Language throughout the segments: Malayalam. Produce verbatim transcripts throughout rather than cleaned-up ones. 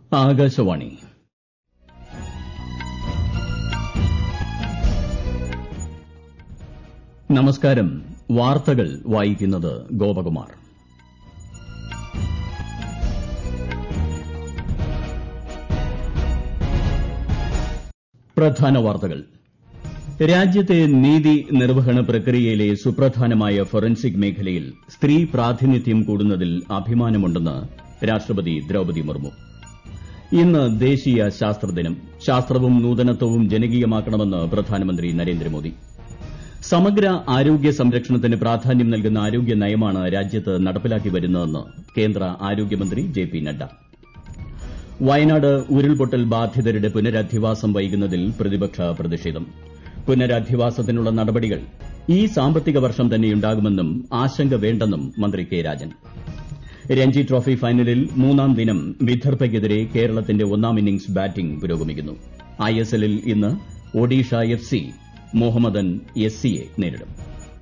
ആകാശവാണി. നമസ്കാരം. വാർത്തകൾ വായിക്കുന്നത് ഗോപകുമാർ. പ്രധാന വാർത്തകൾ. രാജ്യത്തെ നീതി നിർവഹണ പ്രക്രിയയിലെ സുപ്രധാനമായ ഫോറൻസിക് മേഖലയിൽ സ്ത്രീ പ്രാതിനിധ്യം കൂടുന്നതിൽ അഭിമാനമുണ്ടെന്ന് രാഷ്ട്രപതി ദ്രൌപദി മുർമു. ഇന്ന് ദേശീയ ശാസ്ത്രദിനം. ശാസ്ത്രവും നൂതനത്വവും ജനകീയമാക്കണമെന്ന് പ്രധാനമന്ത്രി നരേന്ദ്രമോദി. സമഗ്ര ആരോഗ്യ സംരക്ഷണത്തിന് പ്രാധാന്യം നൽകുന്ന ആരോഗ്യ നയമാണ് രാജ്യത്ത് നടപ്പിലാക്കി വരുന്നതെന്ന് കേന്ദ്ര ആരോഗ്യമന്ത്രി ജെ പി നദ്ദ. വയനാട് ഉരുൾപൊട്ടൽ ബാധിതരുടെ പുനരധിവാസം വൈകുന്നതിൽ പ്രതിപക്ഷ പ്രതിഷേധം. പുനരധിവാസത്തിനുള്ള നടപടികൾ ഈ സാമ്പത്തിക വർഷം തന്നെയുണ്ടാകുമെന്നും ആശങ്ക വേണ്ടെന്നും മന്ത്രി കെ രാജൻ. രഞ്ജി ട്രോഫി ഫൈനലിൽ മൂന്നാം ദിനം വിദർഭയ്ക്കെതിരെ കേരളത്തിന്റെ ഒന്നാം ഇന്നിംഗ്സ് ബാറ്റിംഗ് പുരോഗമിക്കുന്നു. ഐ എസ് എല്ലിൽ ഇന്ന് Odisha F C Mohammedan S സിയെ നേരിടും.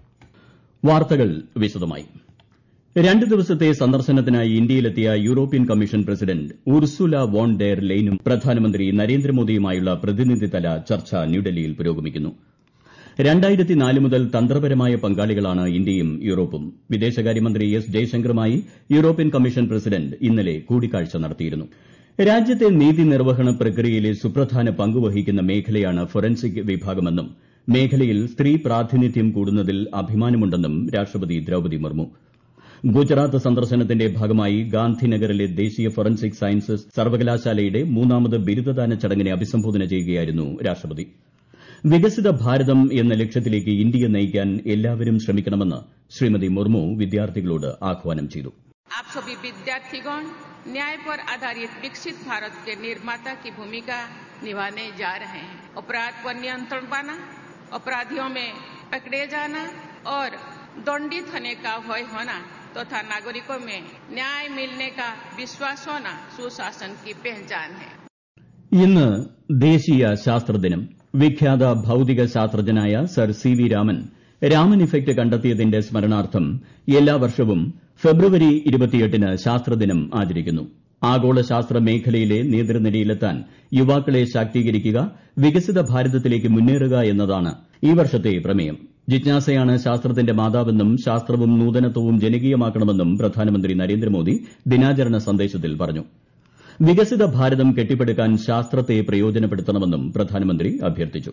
വാർത്തകൾ വിശദമായി. രണ്ട് ദിവസത്തെ സന്ദർശനത്തിനായി ഇന്ത്യയിലെത്തിയ European commission president Ursula von der ലെയ്നും പ്രധാനമന്ത്രി നരേന്ദ്രമോദിയുമായുള്ള പ്രതിനിധിതല ചർച്ച ന്യൂഡൽഹിയിൽ പുരോഗമിക്കുന്നു. രണ്ടായിരത്തി നാല് മുതൽ തന്ത്രപരമായ പങ്കാളികളാണ് ഇന്ത്യയും യൂറോപ്പും. വിദേശകാര്യമന്ത്രി എസ് ജയശങ്കറുമായി യൂറോപ്യൻ കമ്മീഷൻ പ്രസിഡന്റ് ഇന്നലെ കൂടിക്കാഴ്ച നടത്തിയിരുന്നു. രാജ്യത്തെ നീതി നിർവഹണ പ്രക്രിയയിലെ സുപ്രധാന പങ്കുവഹിക്കുന്ന മേഖലയാണ് ഫോറൻസിക് വിഭാഗമെന്നും മേഖലയിൽ സ്ത്രീ പ്രാതിനിധ്യം കൂടുന്നതിൽ അഭിമാനമുണ്ടെന്നും രാഷ്ട്രപതി ദ്രൌപദി മുർമു. ഗുജറാത്ത് സന്ദർശനത്തിന്റെ ഭാഗമായി ഗാന്ധിനഗറിലെ ദേശീയ ഫോറൻസിക് സയൻസസ് സർവകലാശാലയുടെ മൂന്നാമത് ബിരുദദാന ചടങ്ങിനെ അഭിസംബോധന ചെയ്യുകയായിരുന്നു രാഷ്ട്രപതി. വികസിത ഭാരതം എന്ന ലക്ഷ്യത്തിലേക്ക് ഇന്ത്യയെ നയിക്കാൻ എല്ലാവരും ശ്രമിക്കണമെന്ന് ശ്രീമതി മുർമു വിദ്യാർത്ഥികളോട് ആഹ്വാനം ചെയ്തു. आप सभी विद्यार्थीगण न्याय पर आधारित विकसित भारत के निर्माता की भूमिका निभाने जा रहे हैं. अपराध पर नियंत्रण पाना, अपराधियों में पकड़े जाना और दंडित होने का भय होना तथा नागरिकों में न्याय मिलने का विश्वास होना सुशासन की पहचान है. ഇന്ന് ദേശീയ ശാസ്ത്രദിനം. വിഖ്യാത ഭൌതിക ശാസ്ത്രജ്ഞനായ sir C V Raman Raman effect കണ്ടെത്തിയതിന്റെ സ്മരണാർത്ഥം എല്ലാ വർഷവും ഫെബ്രുവരി ഇരുപത്തിയെട്ടിന് ശാസ്ത്രദിനം ആചരിക്കുന്നു. ആഗോള ശാസ്ത്ര മേഖലയിലെ നേതൃനിരയിലെത്താൻ യുവാക്കളെ ശാക്തീകരിക്കുക, വികസിത ഭാരതത്തിലേക്ക് മുന്നേറുക എന്നതാണ് ഈ വർഷത്തെ പ്രമേയം. ജിജ്ഞാസയാണ് ശാസ്ത്രത്തിന്റെ മാതാവെന്നും ശാസ്ത്രവും നൂതനത്വവും ജനകീയമാക്കണമെന്നും പ്രധാനമന്ത്രി നരേന്ദ്രമോദി ദിനാചരണ സന്ദേശത്തിൽ പറഞ്ഞു. വികസിത ഭാരതം കെട്ടിപ്പടുക്കാൻ ശാസ്ത്രത്തെ പ്രയോജനപ്പെടുത്തണമെന്നും പ്രധാനമന്ത്രി അഭ്യർത്ഥിച്ചു.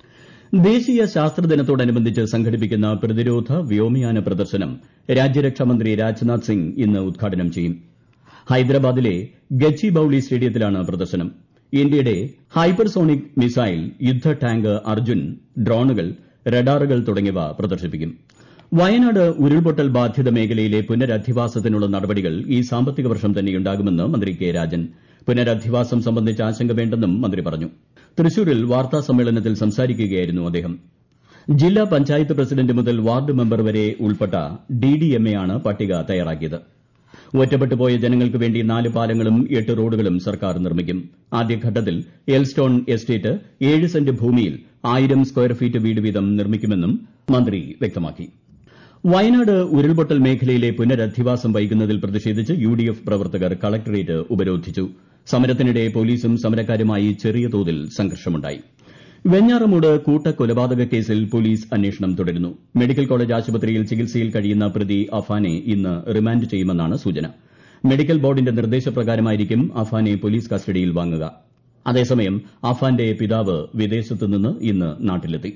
ദേശീയ ശാസ്ത്രദിനത്തോടനുബന്ധിച്ച് സംഘടിപ്പിക്കുന്ന പ്രതിരോധ വ്യോമയാന പ്രദർശനം രാജ്യരക്ഷാമന്ത്രി രാജ്നാഥ് സിംഗ് ഇന്ന് ഉദ്ഘാടനം ചെയ്യും. ഹൈദരാബാദിലെ ഗച്ചിബൌളി സ്റ്റേഡിയത്തിലാണ് പ്രദർശനം. ഇന്ത്യയുടെ ഹൈപ്പർസോണിക് മിസൈൽ, യുദ്ധ ടാങ്ക് അർജുൻ, ഡ്രോണുകൾ, റഡാറുകൾ തുടങ്ങിയവ പ്രദർശിപ്പിക്കും. വയനാട് ഉരുൾപൊട്ടൽ ബാധിത മേഖലയിലെ പുനരധിവാസത്തിനുള്ള നടപടികൾ ഈ സാമ്പത്തിക വർഷം തന്നെയുണ്ടാകുമെന്ന് മന്ത്രി കെ രാജൻ. പുനരധിവാസം സംബന്ധിച്ച് ആശങ്ക വേണ്ടെന്നും മന്ത്രി പറഞ്ഞു. തൃശൂരിൽ വാർത്താ സമ്മേളനത്തിൽ സംസാരിക്കുകയായിരുന്നു അദ്ദേഹം. ജില്ലാ പഞ്ചായത്ത് പ്രസിഡന്റ് മുതൽ വാർഡ് മെമ്പർ വരെ ഉൾപ്പെട്ട ഡി ഡി എം എ ആണ് പട്ടിക തയ്യാറാക്കിയത്. ഒറ്റപ്പെട്ടുപോയ ജനങ്ങൾക്ക് വേണ്ടി നാല് പാലങ്ങളും എട്ട് റോഡുകളും സർക്കാർ നിർമ്മിക്കും. ആദ്യഘട്ടത്തിൽ എൽസ്റ്റോൺ എസ്റ്റേറ്റ് ഏഴ് സെന്റ് ഭൂമിയിൽ ആയിരം സ്ക്വയർ ഫീറ്റ് വീട് വീതം നിർമ്മിക്കുമെന്നും മന്ത്രി വ്യക്തമാക്കി. വയനാട് ഉരുൾപൊട്ടൽ മേഖലയിലെ പുനരധിവാസം വൈകുന്നതിൽ പ്രതിഷേധിച്ച് യു ഡി എഫ് പ്രവർത്തകർ കളക്ടറേറ്റ് ഉപരോധിച്ചു. സമരത്തിനിടെ പോലീസും സമരക്കാരുമായി ചെറിയ തോതിൽ സംഘർഷമുണ്ടായി. വെഞ്ഞാറമൂട് കൂട്ടക്കൊലപാതക കേസിൽ പോലീസ് അന്വേഷണം തുടരുന്നു. മെഡിക്കൽ കോളേജ് ആശുപത്രിയിൽ ചികിത്സയിൽ കഴിയുന്ന പ്രതി അഫാനെ ഇന്ന് റിമാൻഡ് ചെയ്യുമെന്നാണ് സൂചന. മെഡിക്കൽ ബോർഡിന്റെ നിർദ്ദേശപ്രകാരമായിരിക്കും അഫാനെ പോലീസ് കസ്റ്റഡിയിൽ വാങ്ങുക. അതേസമയം അഫാന്റെ പിതാവ് വിദേശത്തുനിന്ന് ഇന്ന് നാട്ടിലെത്തി.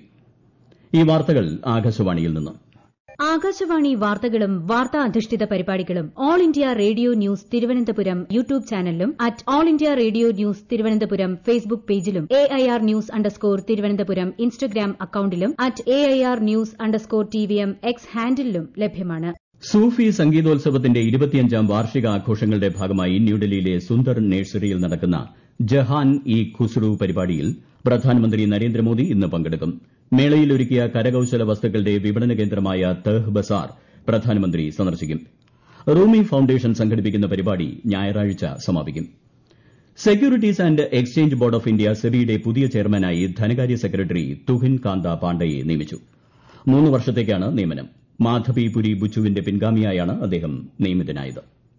ഈ വാർത്തകൾ ആകാശവാണിയിൽ നിന്ന്. ആകാശവാണി വാർത്തകളും വാർത്താ അധിഷ്ഠിത പരിപാടികളും All India Radio News Thiruvananthapuram YouTube ചാനലിലും at All India Radio News Thiruvananthapuram Facebook പേജിലും A I R news underscore Thiruvananthapuram Instagram അക്കൌണ്ടിലും at A I R news underscore T V M X ഹാൻഡിലും ലഭ്യമാണ്. സൂഫി സംഗീതോത്സവത്തിന്റെ ഇരുപത്തിയഞ്ചാം വാർഷിക ആഘോഷങ്ങളുടെ ഭാഗമായി ന്യൂഡൽഹിയിലെ സുന്ദർ നഴ്സറിയിൽ നടക്കുന്ന ജഹാൻ ഇ ഖുസ്രു പരിപാടിയിൽ പ്രധാനമന്ത്രി നരേന്ദ്രമോദി ഇന്ന് പങ്കെടുക്കും. മേളയിൽ ഒരുക്കിയ കരകൌശല വസ്തുക്കളുടെ വിപണന കേന്ദ്രമായ തഹ് ബസാർ പ്രധാനമന്ത്രി സന്ദർശിക്കും. റൂമി ഫൌണ്ടേഷൻ സംഘടിപ്പിക്കുന്ന പരിപാടി ഞായറാഴ്ച സമാപിക്കും. Securities and exchange board of India സെബിയുടെ പുതിയ ചെയർമാനായി ധനകാര്യ സെക്രട്ടറി തുഹിൻ കാന്ത പാണ്ഡയെ നിയമിച്ചു. മൂന്ന് വർഷത്തേക്കാണ് നിയമനം. മാധവി പുരി ബുച്ചുവിന്റെ പിൻഗാമിയായാണ് അദ്ദേഹം നിയമിതനായത്.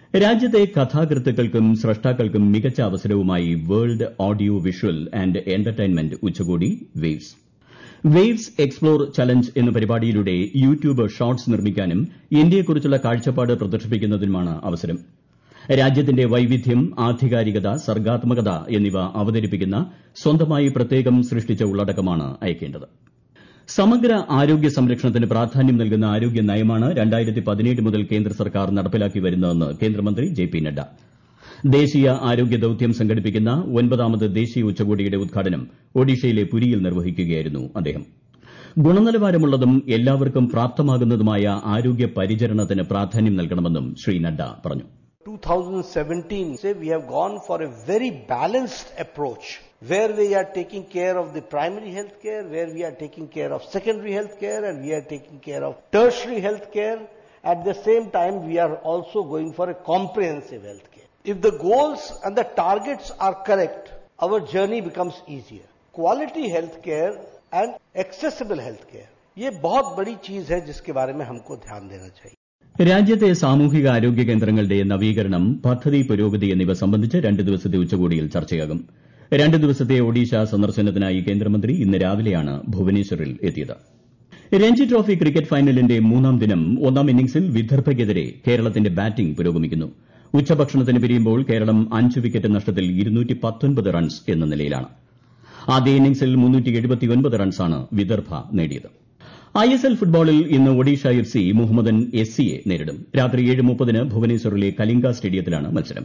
രാജ്യത്തെ കഥാകൃത്തുക്കൾക്കും സ്രഷ്ടാക്കൾക്കും മികച്ച അവസരവുമായി world audio visual and entertainment ഉച്ചകോടി വേവ്സ് വേവ്സ് എക്സ്പ്ലോർ ചലഞ്ച് എന്ന പരിപാടിയിലൂടെ യൂട്യൂബ് ഷോർട്സ് നിർമ്മിക്കാനും ഇന്ത്യയെക്കുറിച്ചുള്ള കാഴ്ചപ്പാട് പ്രദർശിപ്പിക്കുന്നതിനുമാണ് അവസരം. രാജ്യത്തിന്റെ വൈവിധ്യം, ആധികാരികത, സർഗ്ഗാത്മകത എന്നിവ അവതരിപ്പിക്കുന്ന സ്വന്തമായി പ്രത്യേകം സൃഷ്ടിച്ച ഉള്ളടക്കമാണ് അയക്കേണ്ടത്. സമഗ്ര ആരോഗ്യ സംരക്ഷണത്തിന് പ്രാധാന്യം നൽകുന്ന ആരോഗ്യ നയമാണ് രണ്ടായിരത്തി പതിനേഴ് മുതൽ കേന്ദ്ര സർക്കാർ നടപ്പിലാക്കി വരുന്നതെന്ന് കേന്ദ്രമന്ത്രി ജെ പി നദ്ദ. ദേശീയ ആരോഗ്യ ദൌത്യം സംഘടിപ്പിക്കുന്ന ഒൻപതാമത് ദേശീയ ഉച്ചകോടിയുടെ ഉദ്ഘാടനം ഒഡീഷയിലെ പുരിയിൽ നിർവഹിക്കുകയായിരുന്നു അദ്ദേഹം. ഗുണനിലവാരമുള്ളതും എല്ലാവർക്കും പ്രാപ്തമാകുന്നതുമായ ആരോഗ്യ പരിചരണത്തിന് പ്രാധാന്യം നൽകണമെന്നും ശ്രീ നദ്ദ പറഞ്ഞു. twenty seventeen, say we have gone for a very balanced approach where we are taking care of the primary health care, where we are taking care of secondary health care, and we are taking care of tertiary health care. At the same time, we are also going for a comprehensive health care. If the goals and the targets are correct, our journey becomes easier. Quality health care and accessible health care. ये बहुत बड़ी चीज है जिसके बारे में हमको ध्यान देना चाहिए. രാജ്യത്തെ സാമൂഹിക ആരോഗ്യ കേന്ദ്രങ്ങളുടെ നവീകരണം, പദ്ധതി പുരോഗതി എന്നിവ സംബന്ധിച്ച് രണ്ട് ദിവസത്തെ ഉച്ചകോടിയിൽ ചർച്ചയാകും. രണ്ട് ദിവസത്തെ ഒഡീഷ സന്ദർശനത്തിനായി കേന്ദ്രമന്ത്രി ഇന്ന് രാവിലെയാണ് ഭുവനേശ്വറിൽ എത്തിയത്. രഞ്ജി ട്രോഫി ക്രിക്കറ്റ് ഫൈനലിന്റെ മൂന്നാം ദിനം ഒന്നാം ഇന്നിംഗ്സിൽ വിദർഭയ്ക്കെതിരെ കേരളത്തിന്റെ ബാറ്റിംഗ് പുരോഗമിക്കുന്നു. ഉച്ചഭക്ഷണത്തിന് പിരിയുമ്പോൾ കേരളം അഞ്ച് വിക്കറ്റ് നഷ്ടത്തിൽ ഇരുന്നൂറ്റി പത്തൊൻപത് റൺസ് എന്ന നിലയിലാണ്. ആദ്യ ഇന്നിംഗ്സിൽ മുന്നൂറ്റി എഴുപത്തിയൊൻപത് റൺസാണ് വിദർഭ നേടിയത്. ഐ എസ് എൽ ഫുട്ബോളിൽ ഇന്ന് Odisha F C Mohammedan S സിയെ നേരിടും. രാത്രി ഏഴ് മുപ്പതിന് ഭുവനേശ്വറിലെ കലിംഗ സ്റ്റേഡിയത്തിലാണ് മത്സരം.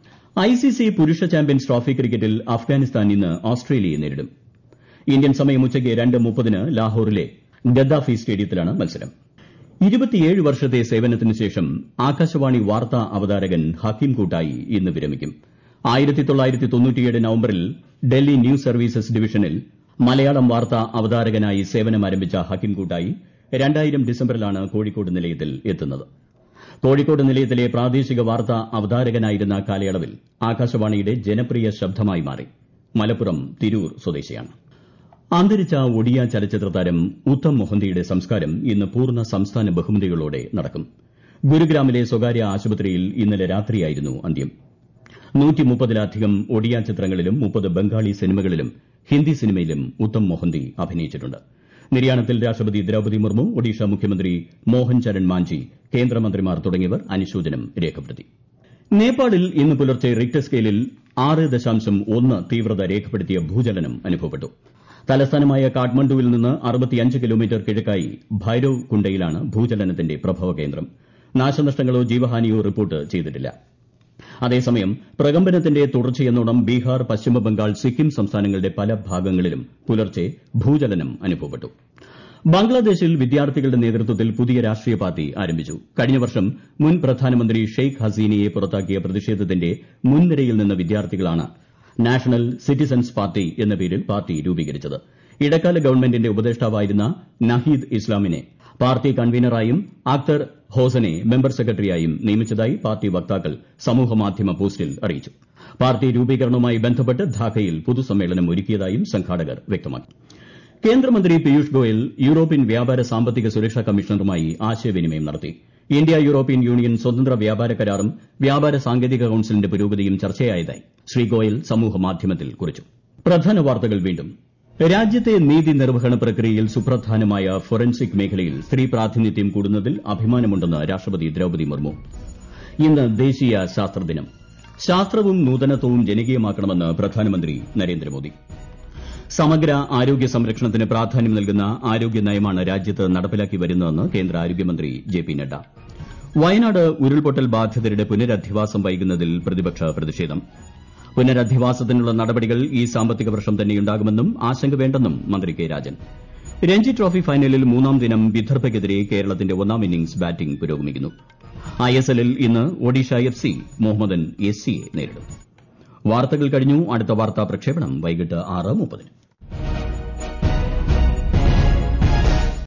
ഐ സി സി പുരുഷ ചാമ്പ്യൻസ് ട്രോഫി ക്രിക്കറ്റിൽ അഫ്ഗാനിസ്ഥാൻ ഇന്ന് ഓസ്ട്രേലിയയെ നേരിടും. ഇന്ത്യൻ സമയം ഉച്ചയ്ക്ക് രണ്ട് മുപ്പതിന് ലാഹോറിലെ ഗദ്ദാഫി സ്റ്റേഡിയത്തിലാണ് മത്സരം. ഇരുപത്തിയേഴ് വർഷത്തെ സേവനത്തിന് ശേഷം ആകാശവാണി വാർത്താ അവതാരകൻ ഹക്കീം കൂട്ടായി ഇന്ന് വിരമിക്കും. ആയിരത്തി തൊള്ളായിരത്തി തൊണ്ണൂറ്റിയേഴ് നവംബറിൽ ഡൽഹി ന്യൂസ് സർവീസസ് ഡിവിഷനിൽ മലയാളം വാർത്താ അവതാരകനായി സേവനമാരംഭിച്ച ഹക്കീം കൂട്ടായി രണ്ടായിരം ഡിസംബറിലാണ് കോഴിക്കോട് നിലയത്തിൽ എത്തുന്നത്. കോഴിക്കോട് നിലയത്തിലെ പ്രാദേശിക വാർത്താ അവതാരകനായിരുന്ന കാലയളവിൽ ആകാശവാണിയുടെ ജനപ്രിയ ശബ്ദമായി മാറി. മലപ്പുറം തിരൂർ സ്വദേശിയാണ്. അന്തരിച്ച ഒഡിയ ചലച്ചിത്ര താരം ഉത്തം മൊഹന്തിയുടെ സംസ്കാരം ഇന്ന് പൂർണ്ണ സംസ്ഥാന ബഹുമതികളോടെ നടക്കും. ഗുരുഗ്രാമിലെ സ്വകാര്യ ആശുപത്രിയിൽ ഇന്നലെ രാത്രിയായിരുന്നു അന്ത്യം. നൂറ്റി മുപ്പതിലധികം ഒഡിയ ചിത്രങ്ങളിലും മുപ്പത് ബംഗാളി സിനിമകളിലും ഹിന്ദി സിനിമയിലും ഉത്തം മൊഹന്തി അഭിനയിച്ചിട്ടുണ്ട്. നിര്യാണത്തിൽ രാഷ്ട്രപതി ദ്രൌപദി മുർമു, ഒഡീഷ മുഖ്യമന്ത്രി മോഹൻ ചരൺ മാഞ്ചി, കേന്ദ്രമന്ത്രിമാർ തുടങ്ങിയവർ അനുശോചനം രേഖപ്പെടുത്തി. നേപ്പാളിൽ ഇന്ന് പുലർച്ചെ റിക്ടർ സ്കെയിലിൽ ആറ് ദശാംശം ഒന്ന് തീവ്രത രേഖപ്പെടുത്തിയ ഭൂചലനം അനുഭവപ്പെട്ടു. തലസ്ഥാനമായ കാഠ്മണ്ഡുവിൽ നിന്ന് അറുപത്തിയഞ്ച് കിലോമീറ്റർ കിഴക്കായി ഭൈരവ് കുണ്ടയിലാണ് ഭൂചലനത്തിന്റെ പ്രഭവ കേന്ദ്രം. നാശനഷ്ടങ്ങളോ ജീവഹാനിയോ റിപ്പോർട്ട് ചെയ്തിട്ടില്ല. അതേസമയം പ്രകമ്പനത്തിന്റെ തുടർച്ചയെന്നോണം ബീഹാർ, പശ്ചിമബംഗാൾ, സിക്കിം സംസ്ഥാനങ്ങളുടെ പല ഭാഗങ്ങളിലും പുലർച്ചെ ഭൂചലനം അനുഭവപ്പെട്ടു. ബംഗ്ലാദേശിൽ വിദ്യാർത്ഥികളുടെ നേതൃത്വത്തിൽ പുതിയ രാഷ്ട്രീയ പാർട്ടി ആരംഭിച്ചു. കഴിഞ്ഞ വർഷം മുൻ പ്രധാനമന്ത്രി ഷെയ്ഖ് ഹസീനയെ പുറത്താക്കിയ പ്രതിഷേധത്തിന്റെ മുൻനിരയിൽ നിന്ന വിദ്യാർത്ഥികളാണ് നാഷണൽ സിറ്റിസൺസ് പാർട്ടി എന്ന പേരിൽ പാർട്ടി രൂപീകരിച്ചത്. ഇടക്കാല ഗവൺമെന്റിന്റെ ഉപദേഷ്ടാവായിരുന്ന നഹീദ് ഇസ്ലാമിനെ പാർട്ടി കൺവീനറായും അക്തർ ഹോസനെ മെമ്പർ സെക്രട്ടറിയായും നിയമിച്ചതായി പാർട്ടി വക്താക്കൾ സമൂഹമാധ്യമ പോസ്റ്റിൽ അറിയിച്ചു. പാർട്ടി രൂപീകരണവുമായി ബന്ധപ്പെട്ട് ധാക്കയിൽ പൊതുസമ്മേളനം ഒരുക്കിയതായും സംഘാടകർ വ്യക്തമാക്കി. കേന്ദ്രമന്ത്രി പീയൂഷ് ഗോയൽ യൂറോപ്യൻ വ്യാപാര സാമ്പത്തിക സുരക്ഷാ കമ്മീഷണറുമായി ആശയവിനിമയം നടത്തി. ഇന്ത്യ യൂറോപ്യൻ യൂണിയൻ സ്വതന്ത്ര വ്യാപാര കരാറും വ്യാപാര സാങ്കേതിക കൌൺസിലിന്റെ പുരോഗതിയും ചർച്ചയായതായി ശ്രീ ഗോയൽ സമൂഹമാധ്യമത്തിൽ കുറിച്ചു. പ്രധാന വാർത്തകൾ വീണ്ടും. രാജ്യത്തെ നീതി നിർവഹണ പ്രക്രിയയിൽ സുപ്രധാനമായ ഫോറൻസിക് മേഖലയിൽ സ്ത്രീ പ്രാതിനിധ്യം കൂടുന്നതിൽ അഭിമാനമുണ്ടെന്ന് രാഷ്ട്രപതി ദ്രൌപദി മുർമു. ഇന്ന് ദേശീയ ശാസ്ത്രദിനം. ശാസ്ത്രവും നൂതനത്വവും ജനകീയമാക്കണമെന്ന് പ്രധാനമന്ത്രി നരേന്ദ്രമോദി. സമഗ്ര ആരോഗ്യ സംരക്ഷണത്തിന് പ്രാധാന്യം നൽകുന്ന ആരോഗ്യ നയമാണ് രാജ്യത്ത് നടപ്പിലാക്കി വരുന്നതെന്ന് കേന്ദ്ര ആരോഗ്യമന്ത്രി ജെ പി നദ്ദ. വയനാട് ഉരുൾപൊട്ടൽ ബാധിതരുടെ പുനരധിവാസം വൈകുന്നതിൽ പ്രതിപക്ഷ പ്രതിഷേധം. പുനരധിവാസത്തിനുള്ള നടപടികൾ ഈ സാമ്പത്തിക വർഷം തന്നെയുണ്ടാകുമെന്നും ആശങ്ക വേണ്ടെന്നും മന്ത്രി കെ രാജൻ. രഞ്ജി ട്രോഫി ഫൈനലിൽ മൂന്നാം ദിനം വിദർഭയ്ക്കെതിരെ കേരളത്തിന്റെ ഒന്നാം ഇന്നിംഗ്സ് ബാറ്റിംഗ് പുരോഗമിക്കുന്നു. ഐ എസ് എല്ലിൽ ഇന്ന് Odisha F C Mohammedan S സിയെ നേരിടും. വാർത്തകൾ കഴിഞ്ഞു. അടുത്ത വാർത്താ പ്രക്ഷേപണം വൈകിട്ട് ആറ് മുപ്പതിന്.